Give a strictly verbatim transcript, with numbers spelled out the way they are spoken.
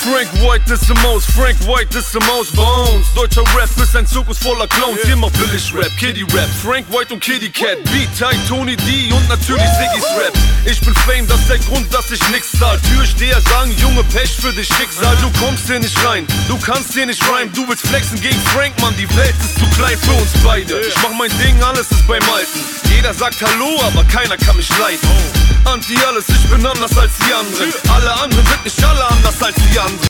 Frank White ist im Maus, Frank White ist im Maus, Bones. Deutscher Rap ist ein Zirkus voller Clowns. Hier macht Billig Rap, Kiddie Rap, Frank White und Kitty Cat, Beat, Ty, Tony D und natürlich Siggis Rap. Ich bin Fame, das ist der Grund, dass ich nix zahl. Türsteher sagen, Junge, Pech für dich, Schicksal. Du kommst hier nicht rein, du kannst hier nicht rhymen. Du willst flexen gegen Frank, Mann, die Welt ist zu klein für uns beide. Ich mach mein Ding, alles ist beim Alten. Jeder sagt Hallo, aber keiner kann mich leiten. Anti alles, ich bin anders als die anderen. Alle anderen sind nicht alle anders als die anderen.